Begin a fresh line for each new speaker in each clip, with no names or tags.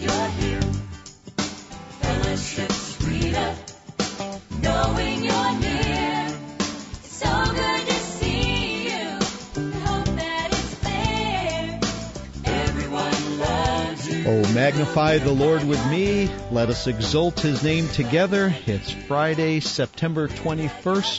you're here. Fellowship sweeter, knowing you're near. It's so good to see you. I hope that it's clear. Everyone loves you.
Oh, magnify the Lord with me. Let us exalt His name together. It's Friday, September 21st,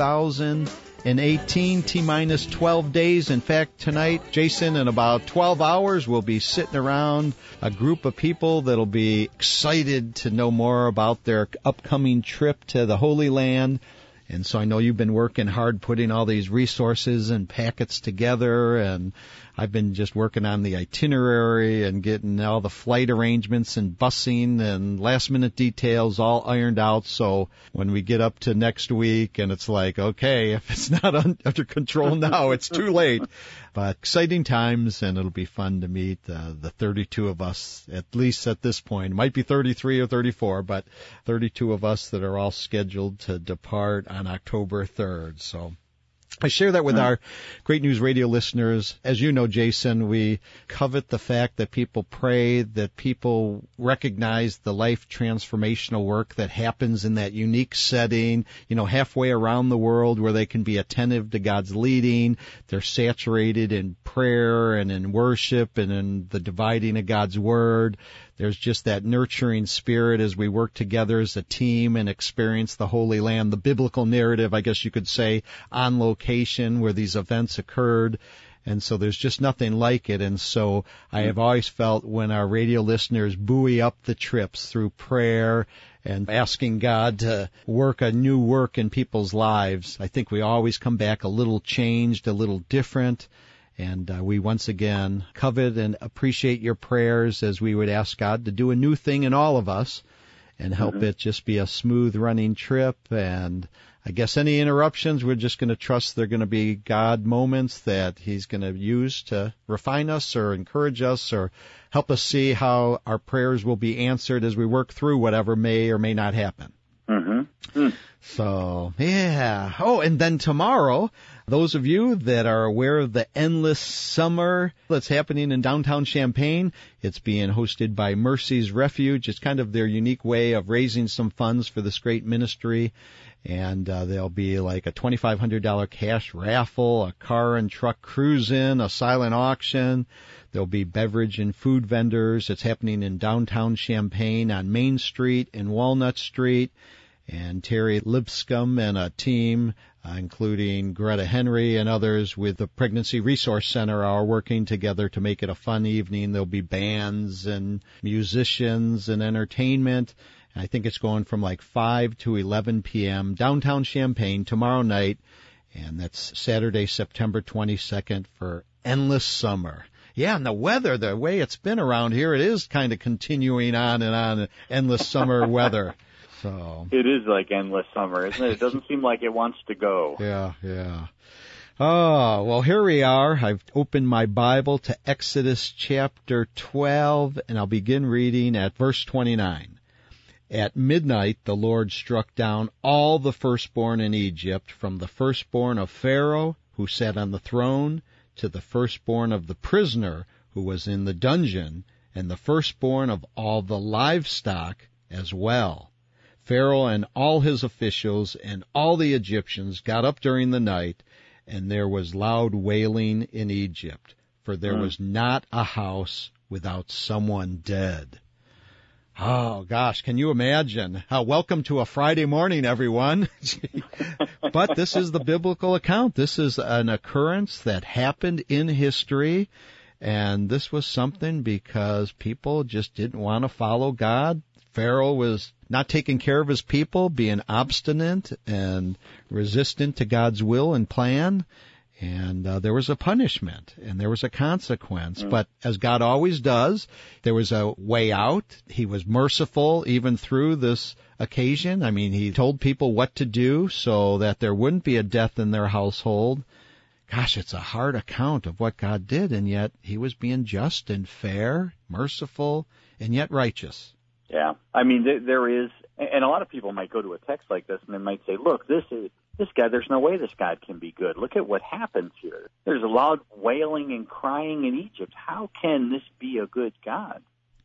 2018, T-minus 12 days. In fact, tonight, Jason, in about 12 hours, we'll be sitting around a group of people that'll be excited to know more about their upcoming trip to the Holy Land. And so I know you've been working hard putting all these resources and packets together, and I've been just working on the itinerary and getting all the flight arrangements and busing and last-minute details all ironed out. So when we get up to next week and it's like, okay, if it's not under control now, it's too late. But exciting times, and it'll be fun to meet the 32 of us, at least at this point. It might be 33 or 34, but 32 of us that are all scheduled to depart on October 3rd. So I share that with our Great News Radio listeners. As you know, Jason, we covet the fact that people pray, that people recognize the life transformational work that happens in that unique setting, halfway around the world where they can be attentive to God's leading. They're saturated in prayer and in worship and in the dividing of God's Word. There's just that nurturing spirit as we work together as a team and experience the Holy Land, the biblical narrative, I guess you could say, on location where these events occurred. And so there's just nothing like it. And so I have always felt when our radio listeners buoy up the trips through prayer and asking God to work a new work in people's lives, I think we always come back a little changed, a little different. And we once again covet and appreciate your prayers as we would ask God to do a new thing in all of us and help it just be a smooth running trip. And I guess any interruptions, we're just going to trust they're going to be God moments that He's going to use to refine us or encourage us or help us see how our prayers will be answered as we work through whatever may or may not happen. So, yeah. Oh, and then tomorrow, those of you that are aware of the Endless Summer that's happening in downtown Champaign, it's being hosted by Mercy's Refuge. It's kind of their unique way of raising some funds for this great ministry. And there'll be like a $2,500 cash raffle, a car and truck cruise-in, a silent auction. There'll be beverage and food vendors. It's happening in downtown Champaign on Main Street and Walnut Street. And Terry Lipscomb and a team, including Greta Henry and others with the Pregnancy Resource Center, are working together to make it a fun evening. There'll be bands and musicians and entertainment. I think it's going from like 5 to 11 p.m. downtown Champaign tomorrow night, and that's Saturday, September 22nd for Endless Summer. Yeah, and the weather, the way it's been around here, it is kind of continuing on and on, endless summer weather. So
it is like endless summer, isn't it? It doesn't seem like it wants to go.
Yeah. Oh, well, here we are. I've opened my Bible to Exodus chapter 12, and I'll begin reading at verse 29. At midnight the Lord struck down all the firstborn in Egypt, from the firstborn of Pharaoh, who sat on the throne, to the firstborn of the prisoner who was in the dungeon, and the firstborn of all the livestock as well. Pharaoh and all his officials and all the Egyptians got up during the night, and there was loud wailing in Egypt, for there was not a house without someone dead. Oh, gosh, can you imagine? Welcome to a Friday morning, everyone. But this is the biblical account. This is an occurrence that happened in history, and this was something because people just didn't want to follow God. Pharaoh was not taking care of his people, being obstinate and resistant to God's will and plan. And there was a punishment, and there was a consequence. But as God always does, there was a way out. He was merciful even through this occasion. I mean, He told people what to do so that there wouldn't be a death in their household. Gosh, it's a hard account of what God did, and yet He was being just and fair, merciful, and yet righteous.
Yeah. I mean, there is, and a lot of people might go to a text like this and they might say, look, this guy, there's no way this God can be good. Look at what happens here. There's a loud wailing and crying in Egypt. How can this be a good God?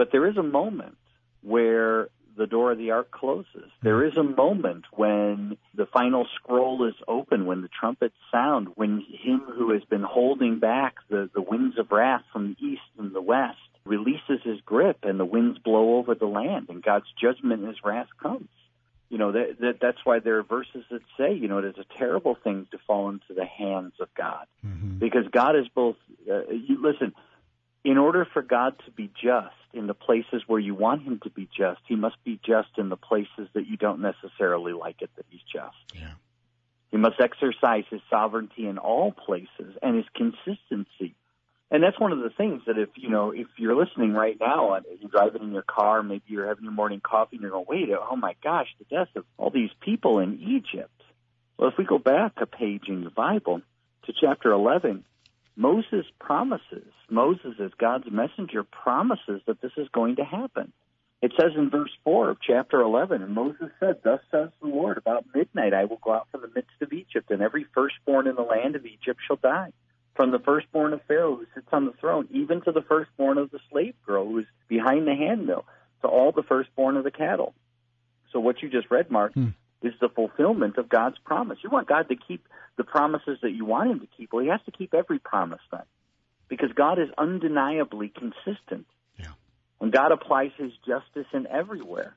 But there is a moment where the door of the ark closes. There is a moment when the final scroll is open, when the trumpets sound, when him who has been holding back the winds of wrath from the east and the west releases his grip, and the winds blow over the land, and God's judgment and his wrath comes. You know, that's why there are verses that say, you know, it is a terrible thing to fall into the hands of God.
Mm-hmm.
Because God is both, listen, in order for God to be just in the places where you want him to be just, he must be just in the places that you don't necessarily like it that he's just.
Yeah.
He must exercise his sovereignty in all places and his consistency. And that's one of the things that if you're listening right now and you're driving in your car, maybe you're having your morning coffee and you're going, wait, oh my gosh, the death of all these people in Egypt. Well, if we go back a page in your Bible to chapter 11, Moses promises, Moses as God's messenger promises that this is going to happen. It says in verse 4 of chapter 11, and Moses said, thus says the Lord, about midnight I will go out from the midst of Egypt, and every firstborn in the land of Egypt shall die. From the firstborn of Pharaoh who sits on the throne, even to the firstborn of the slave girl who is behind the handmill, to all the firstborn of the cattle. So what you just read, Mark, is the fulfillment of God's promise. You want God to keep the promises that you want him to keep. Well, he has to keep every promise then, because God is undeniably consistent.
Yeah.
And God applies his justice in everywhere.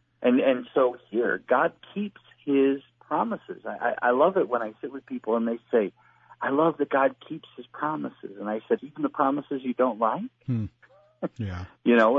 And so here, God keeps his promises. I love it when I sit with people and they say, I love that God keeps his promises. And I said, even the promises you don't like?
Yeah.
You know,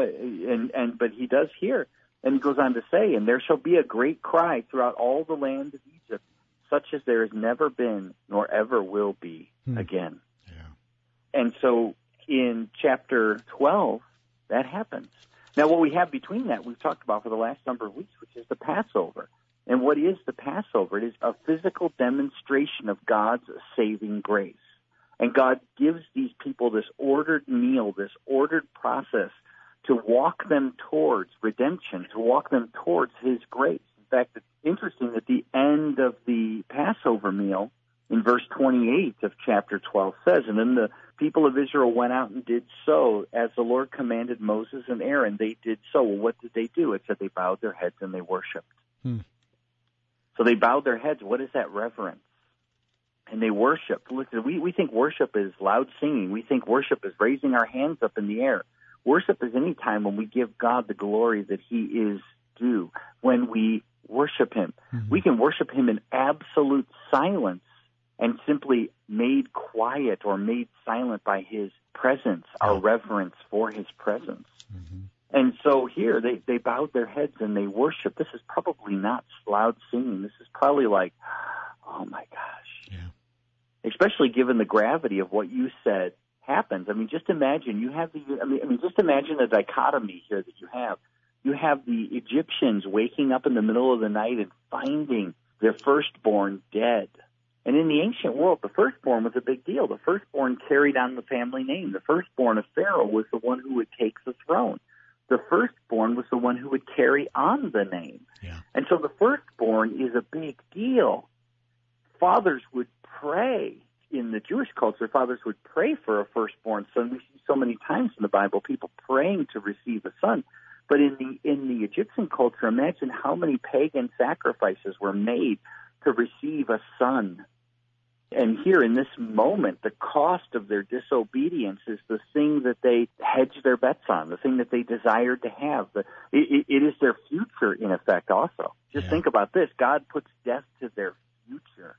but he does here. And he goes on to say, and there shall be a great cry throughout all the land of Egypt, such as there has never been nor ever will be again.
Yeah.
And so in chapter 12, that happens. Now, what we have between that, we've talked about for the last number of weeks, which is the Passover. And what is the Passover? It is a physical demonstration of God's saving grace. And God gives these people this ordered meal, this ordered process to walk them towards redemption, to walk them towards his grace. In fact, it's interesting that the end of the Passover meal in verse 28 of chapter 12 says, and then the people of Israel went out and did so as the Lord commanded Moses and Aaron. They did so. Well, what did they do? It said they bowed their heads and they worshiped. So they bowed their heads. What is that reverence? And they worshiped. Listen, we think worship is loud singing. We think worship is raising our hands up in the air. Worship is any time when we give God the glory that he is due, when we worship him. We can worship him in absolute silence and simply made quiet or made silent by his presence, our reverence for his presence. And so here they bowed their heads and they worshiped. This is probably not loud singing. This is probably like, oh my gosh.
Yeah.
Especially given the gravity of what you said happens. I mean, just imagine just imagine the dichotomy here that you have. You have the Egyptians waking up in the middle of the night and finding their firstborn dead. And in the ancient world, the firstborn was a big deal. The firstborn carried on the family name. The firstborn of Pharaoh was the one who would take the throne. The firstborn was the one who would carry on the name.
Yeah.
And so the firstborn is a big deal. Fathers would pray. In the Jewish culture, fathers would pray for a firstborn son. We see so many times in the Bible people praying to receive a son. But in the Egyptian culture, imagine how many pagan sacrifices were made to receive a son. And here in this moment, the cost of their disobedience is the thing that they hedge their bets on, the thing that they desired to have. It is their future, in effect, also. Just think about this. God puts death to their future.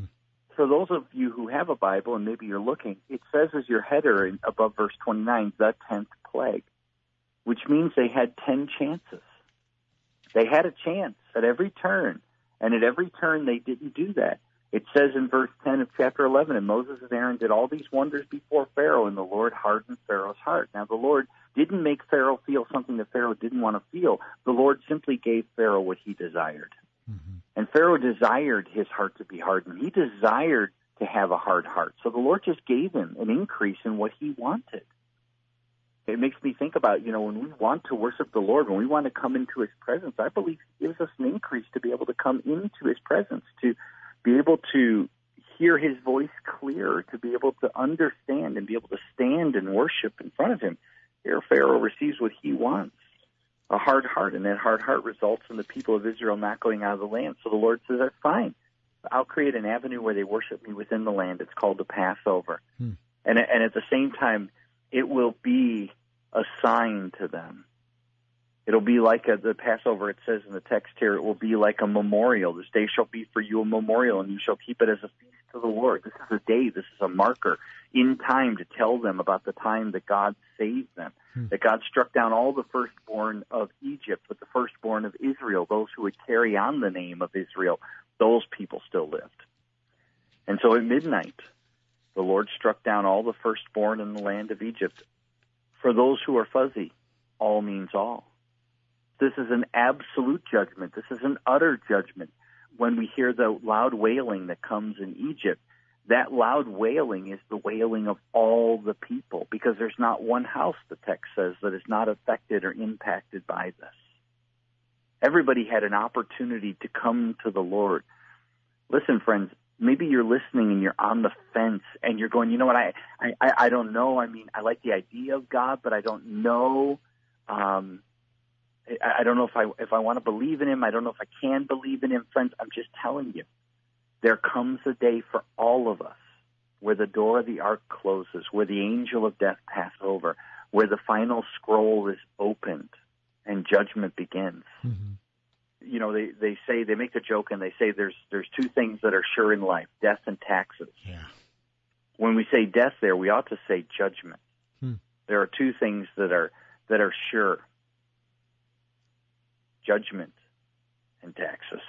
For those of you who have a Bible, and maybe you're looking, it says as your header above verse 29, the 10th plague, which means they had 10 chances. They had a chance at every turn, and at every turn they didn't do that. It says in verse 10 of chapter 11, and Moses and Aaron did all these wonders before Pharaoh, and the Lord hardened Pharaoh's heart. Now, the Lord didn't make Pharaoh feel something that Pharaoh didn't want to feel. The Lord simply gave Pharaoh what he desired. And Pharaoh desired his heart to be hardened. He desired to have a hard heart. So the Lord just gave him an increase in what he wanted. It makes me think about, when we want to worship the Lord, when we want to come into his presence, I believe he gives us an increase to be able to come into his presence, to be able to hear his voice clearer, to be able to understand and be able to stand and worship in front of him. Here Pharaoh receives what he wants, a hard heart, and that hard heart results in the people of Israel not going out of the land. So the Lord says, that's fine. I'll create an avenue where they worship me within the land. It's called the Passover. And at the same time, it will be a sign to them. It'll be like the Passover, it says in the text here, it will be like a memorial. This day shall be for you a memorial, and you shall keep it as a feast to the Lord. This is a day, this is a marker in time to tell them about the time that God saved them, that God struck down all the firstborn of Egypt, but the firstborn of Israel, those who would carry on the name of Israel, those people still lived. And so at midnight, the Lord struck down all the firstborn in the land of Egypt. For those who are fuzzy, all means all. This is an absolute judgment. This is an utter judgment. When we hear the loud wailing that comes in Egypt, that loud wailing is the wailing of all the people, because there's not one house, the text says, that is not affected or impacted by this. Everybody had an opportunity to come to the Lord. Listen, friends, maybe you're listening and you're on the fence and you're going, you know what, I don't know. I mean, I like the idea of God, but I don't know. I don't know if I want to believe in him. I don't know if I can believe in him. Friends, I'm just telling you, there comes a day for all of us where the door of the ark closes, where the angel of death passes over, where the final scroll is opened and judgment begins. You know, they say, they make the joke and they say there's two things that are sure in life, death and taxes. Yeah. When we say death there, we ought to say judgment. There are two things that are sure. Judgment and taxes.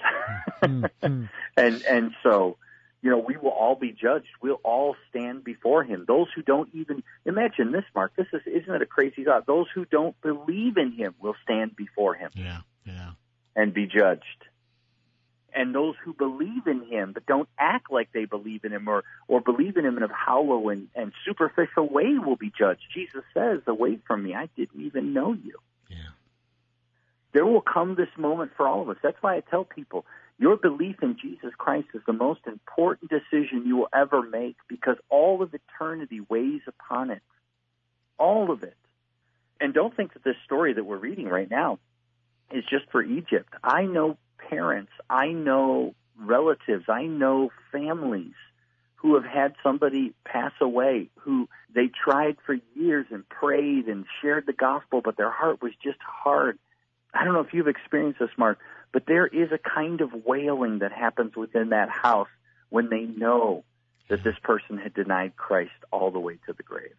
And so, you know, we will all be judged. We'll all stand before him. Those who don't even, imagine this, Mark, isn't it a crazy thought? Those who don't believe in him will stand before him. And be judged. And those who believe in him but don't act like they believe in him or believe in him in a hollow and superficial way will be judged. Jesus says, away from me, I didn't even know you. There will come this moment for all of us. That's why I tell people, your belief in Jesus Christ is the most important decision you will ever make, because all of eternity weighs upon it. All of it. And don't think that this story that we're reading right now is just for Egypt. I know parents, I know relatives, I know families who have had somebody pass away, who they tried for years and prayed and shared the gospel, but their heart was just hard. I don't know if you've experienced this, Mark, but there is a kind of wailing that happens within that house when they know that this person had denied Christ all the way to the grave.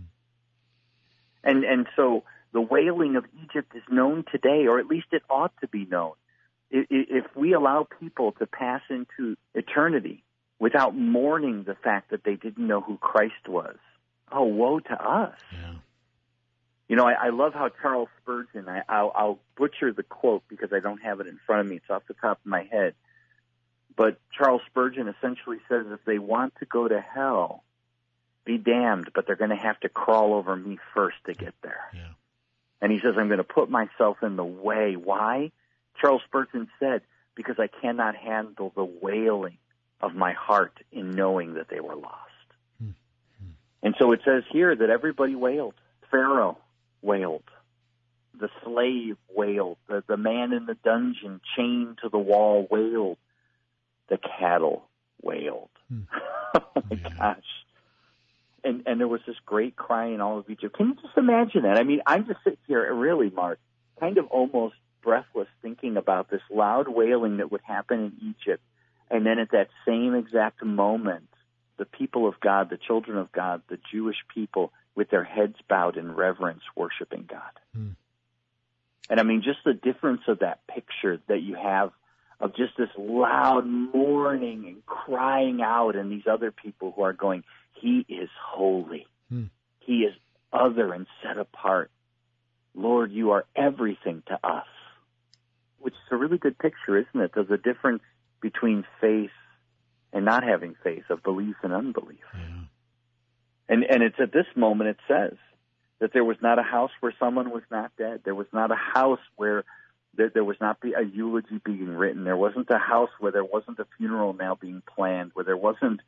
And so the wailing of Egypt is known today, or at least it ought to be known. If we allow people to pass into eternity without mourning the fact that they didn't know who Christ was, oh, woe to us. You know, I love how Charles Spurgeon, I'll butcher the quote because I don't have it in front of me. It's off the top of my head. But Charles Spurgeon essentially says, if they want to go to hell, be damned, but they're going to have to crawl over me first to get there. And he says, I'm going to put myself in the way. Why? Charles Spurgeon said, because I cannot handle the wailing of my heart in knowing that they were lost. And so it says here that everybody wailed. Pharaoh wailed. The slave wailed. The man in the dungeon chained to the wall wailed. The cattle wailed. Oh my gosh. And there was this great cry in all of Egypt. Can you just imagine that? I mean, I'm just sitting here, really, Mark, kind of almost breathless thinking about this loud wailing that would happen in Egypt. And then at that same exact moment, the people of God, the children of God, the Jewish people, with their heads bowed in reverence, worshiping God. And I mean, just the difference of that picture that you have of just this loud mourning and crying out, and these other people who are going, he is holy. He is other and set apart. Lord, you are everything to us. Which is a really good picture, isn't it? There's a difference between faith and not having faith, of belief and unbelief. And it's at this moment it says that there was not a house where someone was not dead. There was not a house where there was not a eulogy being written. There wasn't a house where there wasn't a funeral now being planned, where there wasn't,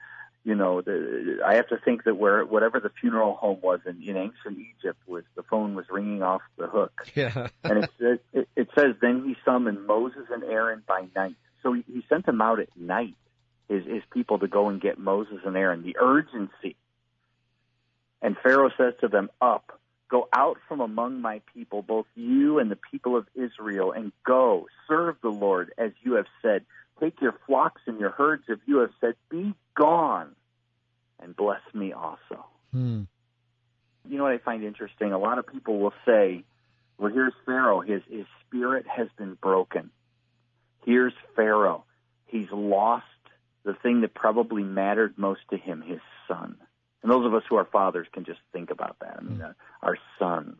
I have to think that whatever the funeral home was in ancient Egypt, the phone was ringing off the hook.
Yeah.
And it says, then he summoned Moses and Aaron by night. So he sent them out at night, his people, to go and get Moses and Aaron. The urgency. And Pharaoh says to them, up, go out from among my people, both you and the people of Israel, and go, serve the Lord as you have said. Take your flocks and your herds, as you have said, be gone, and bless me also. You know what I find interesting? A lot of people will say, well, here's Pharaoh. His spirit has been broken. Here's Pharaoh. He's lost the thing that probably mattered most to him, his son. And those of us who are fathers can just think about that. I mean, our sons.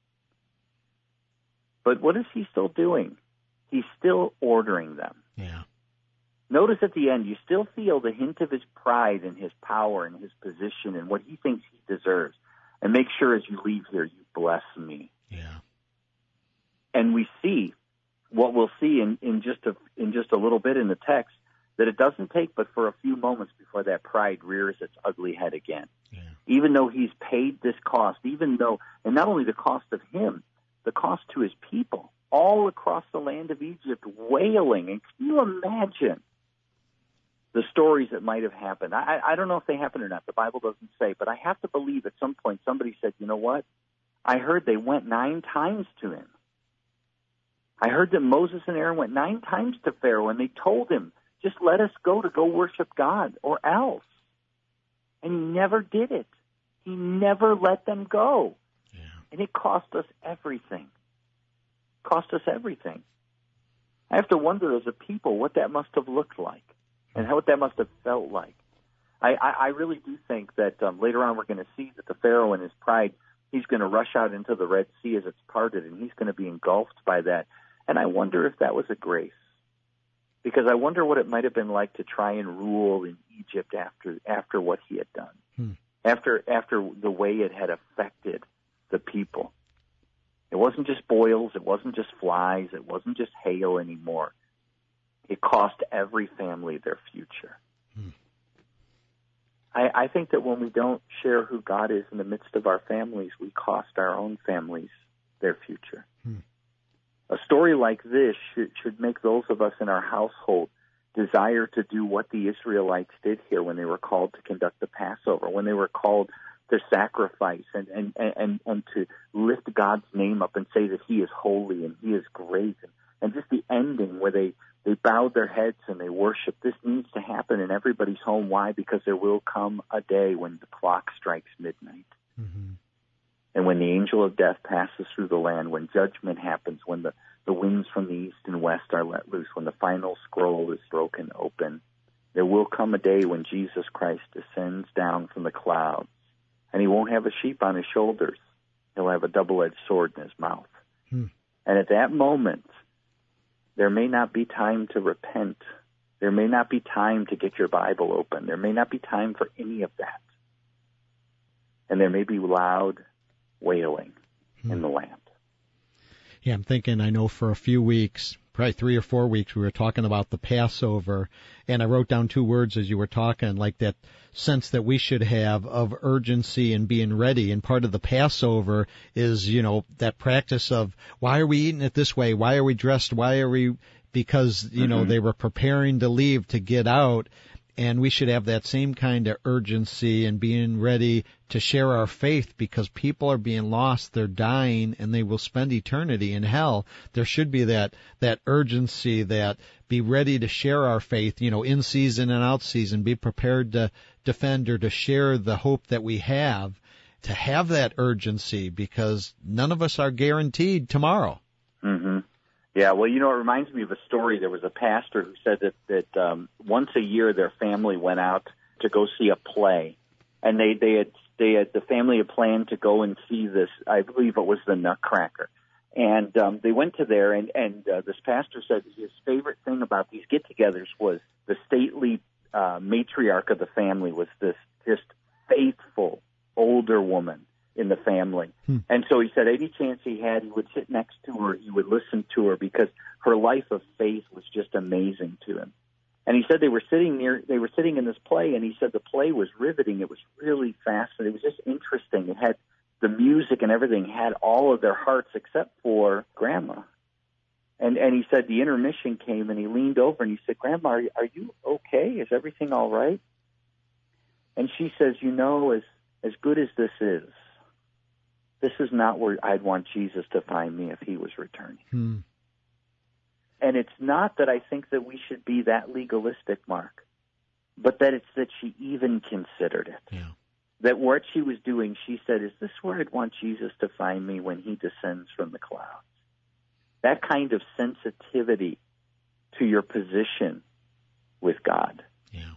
But what is he still doing? He's still ordering them.
Yeah.
Notice at the end, you still feel the hint of his pride and his power and his position and what he thinks he deserves. And make sure as you leave here, you bless me.
Yeah.
And we see what we'll see in just a little bit in the text, that it doesn't take but for a few moments before that pride rears its ugly head again.
Yeah.
Even though he's paid this cost, and not only the cost of him, the cost to his people, all across the land of Egypt, wailing. And can you imagine the stories that might have happened? I don't know if they happened or not. The Bible doesn't say, but I have to believe at some point somebody said, you know what? I heard they went 9 times to him. I heard that Moses and Aaron went 9 times to Pharaoh, and they told him, just let us go to go worship God or else. And he never did it. He never let them go.
Yeah.
And it cost us everything. Cost us everything. I have to wonder as a people what that must have looked like and what that must have felt like. I really do think that later on we're going to see that the Pharaoh in his pride, he's going to rush out into the Red Sea as it's parted, and he's going to be engulfed by that. And I wonder if that was a grace. Because I wonder what it might have been like to try and rule in Egypt after what he had done, after the way it had affected the people. It wasn't just boils, it wasn't just flies, it wasn't just hail anymore. It cost every family their future. I think that when we don't share who God is in the midst of our families, we cost our own families their future. A story like this should make those of us in our household desire to do what the Israelites did here when they were called to conduct the Passover, when they were called to sacrifice and to lift God's name up and say that he is holy and he is great. And just the ending where they bowed their heads and they worship. This needs to happen in everybody's home. Why? Because there will come a day when the clock strikes midnight. And when the angel of death passes through the land, when judgment happens, when the winds from the east and west are let loose, when the final scroll is broken open, there will come a day when Jesus Christ descends down from the clouds, and he won't have a sheep on his shoulders. He'll have a double-edged sword in his mouth. And at that moment, there may not be time to repent. There may not be time to get your Bible open. There may not be time for any of that. And there may be loud wailing in the land.
Yeah, I'm thinking, I know for a few weeks, probably 3 or 4 weeks, we were talking about the Passover, and I wrote down 2 words as you were talking, like that sense that we should have of urgency and being ready. And part of the Passover is, that practice of, why are we eating it this way? Why are we dressed? Why are we, because, they were preparing to leave to get out. And we should have that same kind of urgency and being ready to share our faith, because people are being lost, they're dying, and they will spend eternity in hell. There should be that urgency, that be ready to share our faith, in season and out season, be prepared to defend or to share the hope that we have, to have that urgency, because none of us are guaranteed tomorrow.
Yeah, well, it reminds me of a story. There was a pastor who said that once a year their family went out to go see a play, and the family had planned to go and see this. I believe it was the Nutcracker, and they went to there. And this pastor said his favorite thing about these get-togethers was the stately matriarch of the family was this just faithful older woman in the family. And so he said any chance he had, he would sit next to her, he would listen to her, because her life of faith was just amazing to him. And he said they were sitting in this play, and he said the play was riveting. It was really fascinating. It was just interesting. It had the music and everything had all of their hearts except for Grandma. And he said the intermission came, and he leaned over and he said, "Grandma, are you okay? Is everything all right?" And she says, as good as this is not where I'd want Jesus to find me if he was returning. And it's not that I think that we should be that legalistic, Mark, but that it's that she even considered it.
Yeah.
That what she was doing, she said, is this where I'd want Jesus to find me when he descends from the clouds? That kind of sensitivity to your position with God.
Yeah.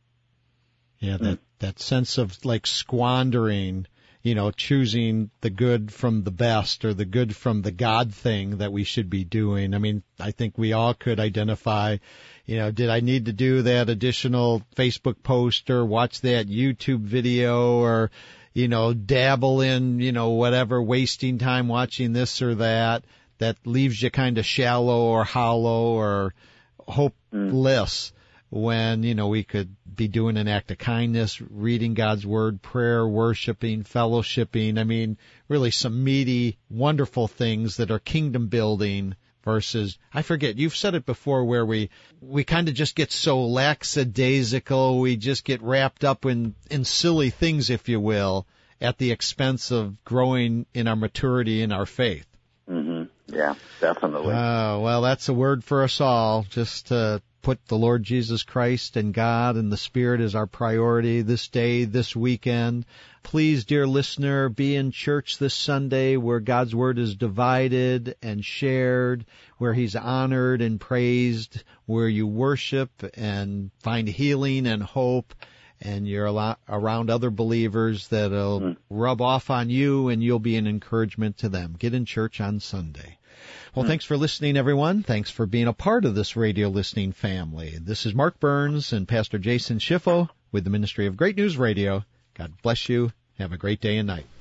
Yeah, that sense of like squandering, choosing the good from the best or the good from the God thing that we should be doing. I mean, I think we all could identify, did I need to do that additional Facebook post or watch that YouTube video or, dabble in, whatever, wasting time watching this or that leaves you kind of shallow or hollow or hopeless. When, we could be doing an act of kindness, reading God's Word, prayer, worshiping, fellowshipping. I mean, really some meaty, wonderful things that are kingdom building versus, I forget, you've said it before where we kind of just get so lackadaisical, we just get wrapped up in silly things, if you will, at the expense of growing in our maturity in our faith.
Yeah, definitely.
Well, that's a word for us all, just to put the Lord Jesus Christ and God and the Spirit as our priority this day, this weekend. Please, dear listener, be in church this Sunday where God's Word is divided and shared, where He's honored and praised, where you worship and find healing and hope, and you're around other believers that'll rub off on you and you'll be an encouragement to them. Get in church on Sunday. Well, thanks for listening, everyone. Thanks for being a part of this radio listening family. This is Mark Burns and Pastor Jason Schiffo with the Ministry of Great News Radio. God bless you. Have a great day and night.